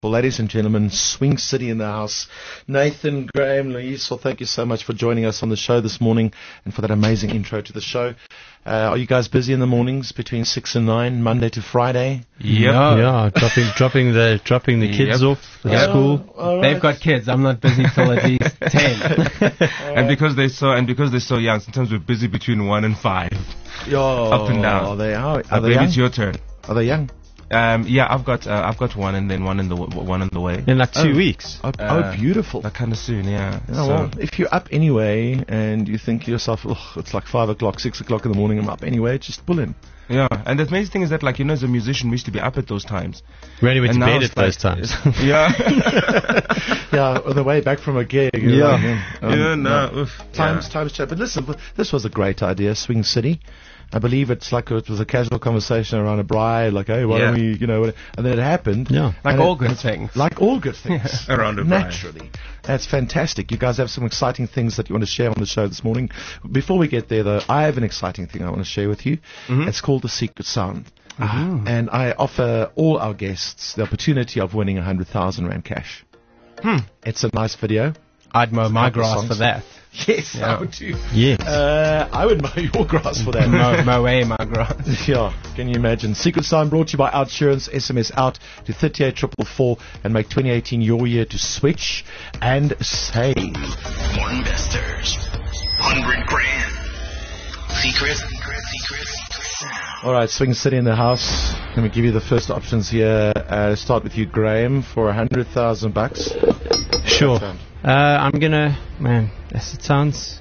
Well, ladies and gentlemen, Swing City in the house. Nathan, Graham, Loisel, thank you so much for joining us on the show this morning and for that amazing intro to the show. Are you guys busy in the mornings between 6 and 9, Monday to Friday? Yeah, dropping the kids off at school. Right. They've got kids. I'm not busy till at least 10. And because they're so young, sometimes we're busy between 1 and 5. Up and down. Are they Maybe young? it's your turn. Are they young? Yeah, I've got one and then one in the way. In like 2 weeks. Oh, beautiful. That kind of soon, yeah. Oh, well, if you're up anyway and you think to yourself, it's like 5 o'clock, 6 o'clock in the morning, I'm up anyway, just pull in. Yeah, and the amazing thing is that, like, as a musician, we used to be up at those times. Ready to And now bed it's at those times. Yeah. Yeah, on the way back from a gig. Yeah. Times change. But listen, this was a great idea, Swing City. I believe it was a casual conversation around a braai, like, hey, why don't we, and then it happened. Yeah. Like all good things. Like all good things. Around a braai. Naturally. That's fantastic. You guys have some exciting things that you want to share on the show this morning. Before we get there, though, I have an exciting thing I want to share with you. Mm-hmm. It's called The Secret Sound. Mm-hmm. And I offer all our guests the opportunity of winning 100,000 Rand cash. It's a nice video. I'd mow my grass for that. Yes, I would too. Yes. I would mow your grass for that. mow away my grass. Yeah, can you imagine? Secret Sound brought to you by Outsurance. SMS out to 38444 and make 2018 your year to switch and save. More investors. 100 grand. Secret sound. All right, Swing City in the house. Let me give you the first options here. Start with you, Graham, for 100,000 bucks. Sure. I'm gonna, it sounds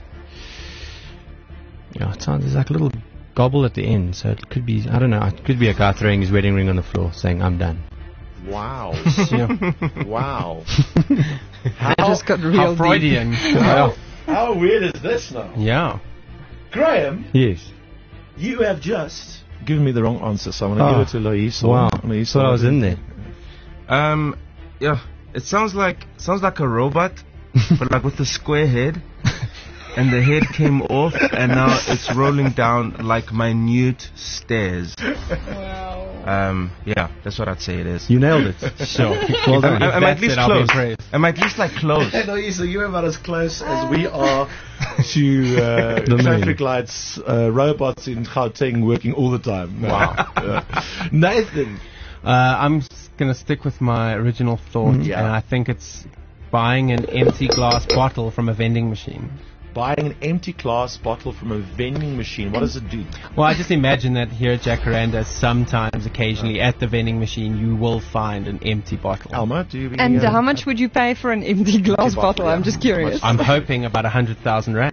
there's like a little gobble at the end, so it could be, I don't know, it could be a guy throwing his wedding ring on the floor saying, I'm done. Wow. Yeah. Wow. I just got real Freudian. How weird is this now? Yeah. Graham, Yes. you have just given me the wrong answer, so I'm going to give it to Lois. Wow. So I was in there. Yeah, it sounds like a robot, but like with a square head, and the head came off, and now it's rolling down like minute stairs. Wow. Yeah, that's what I'd say it is. You nailed it. Sure. Well, I'm at least close. I'm at least like close. Lois, you're about as close as we are to the traffic lights, robots in Gauteng working all the time. Wow. Nathan. I'm going to stick with my original thought, and I think it's buying an empty glass bottle from a vending machine. Buying an empty glass bottle from a vending machine. What does it do? Well, I just imagine that here at Jacaranda, sometimes, occasionally, at the vending machine, you will find an empty bottle. Alma, do you... And how much would you pay for an empty glass bottle? I'm just curious. I'm hoping about 100,000 Rand.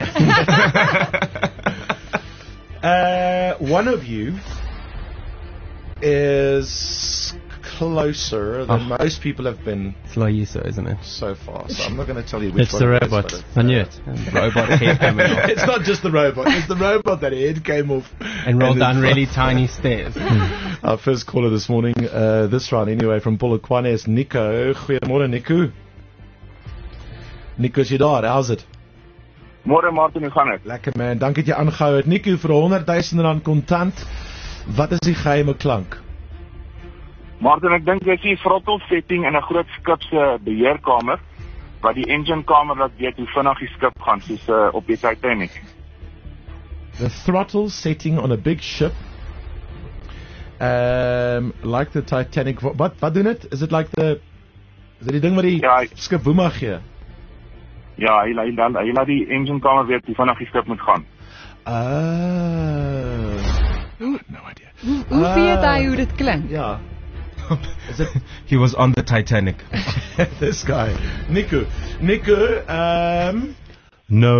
One of you is closer than most people have been. It's Loiso, isn't it? So far, so I'm not going to tell you which it's one the it is, robot. I knew it. Robot head coming off. It's not just the robot. It's the robot that head came off and rolled down really tiny stairs. Our first caller this morning, this round anyway, from Polokwane is Nico. Goeiemorgen, Nico. Nico, is jy daar? How's it? Môre Martin, hoe gaan dit? Lekker man, dankie dat jy aangehou het. Nico, vir 100,000 rand kontant. Wat is die geheime klank? Martin, ek dink jy sien throttle setting in 'n groot skip se beheerkamer wat die engine kamer laat weet hoe vinnig die skip gaan, soos op die Titanic. The throttle setting on a big ship, like the Titanic. Wat doen dit? Is it like is dit die ding wat die skip boema gee? Ja, hy laat die engine kamer weet hoe vinnig die skip moet gaan. No idea. Hoe weet hy hoe dit klink? Ja. Is it? He was on the Titanic. This guy, Nico. No.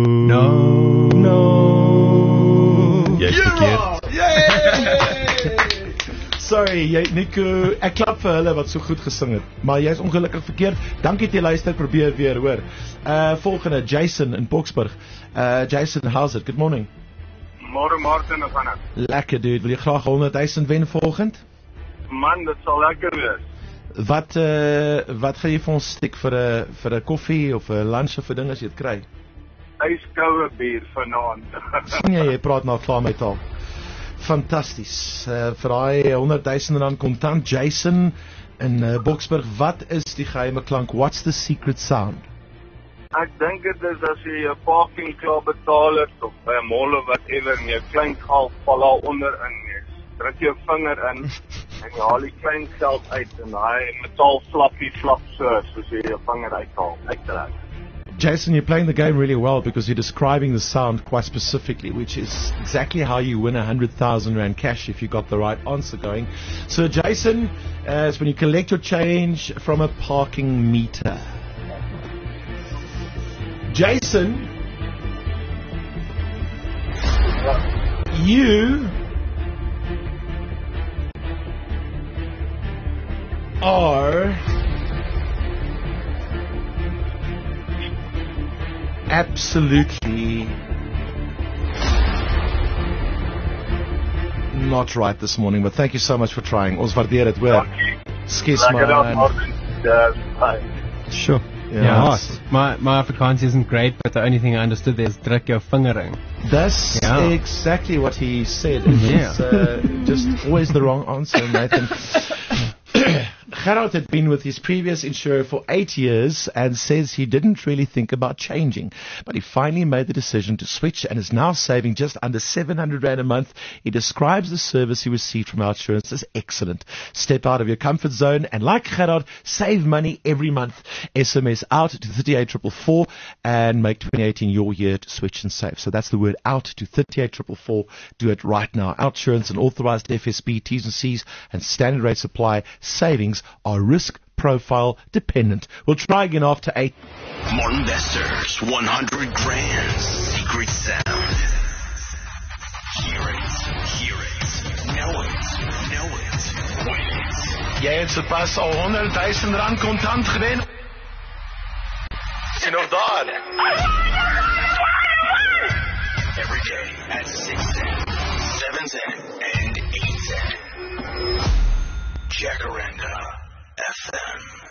Yes, verkeerd. Yay! Sorry, Nico. Ek klap vir hulle wat so goed gesing het. Maar jy's ongelukkig verkeerd. Dankie dat jy luister. Probeer weer, hoor. Volgende, Jason in Boksburg. Jason, how's it? Good morning. Môre Martin, hoe gaan dit? Lekker, dude. Wil jy graag 100,000 wen volgend? Man, dit sal lekker wees. Wat gaan jy vir ons stik vir 'n koffie of 'n lunch of 'n ding as jy dit kry? Yskoue bier vanaand. Sien jy praat nou klaar met taal. Fantasties. Vir daai 100,000 rand kontant, Jason, in Boksburg, wat is die geheime klank? What's the secret sound? Ek dink dit is as jy 'n parking klaar betaal het of by 'n mall of whatever en jou klein geld val daar onder in. Jy druk jou vinger in en jy haal die klein geld uit en daai metaal flappie flap soos jy jou vinger uittrek. Jason, you're playing the game really well because you're describing the sound quite specifically, which is exactly how you win 100,000 Rand cash if you got the right answer going. So, Jason, it's when you collect your change from a parking meter. Jason, you are absolutely not right this morning, but thank you so much for trying. Ons waardeer dit weer. Skes maar. Sure. Yeah, my Afrikaans isn't great, but the only thing I understood there is druk jou vingering. That's exactly what he said. It's just always the wrong answer, Nathan. Gerard had been with his previous insurer for 8 years and says he didn't really think about changing, but he finally made the decision to switch and is now saving just under 700 Rand a month. He describes the service he received from our insurance as excellent. Step out of your comfort zone and, like Gerard, save money every month. SMS out to 38444 and make 2018 your year to switch and save. So that's the word out to 38444. Do it right now. Outsurance and authorized FSB, T's and C's and standard rate supply. Savings are risk profile dependent. We'll try again after 8. Martin Besters, 100 Grand Secret Sound. Hear it, know it, win it. Jy het sopas al 100,000 Rand kontant gewen. Sien of daar. Every day at 6 cents, 7 cents, and 8 cents. Jacaranda FM.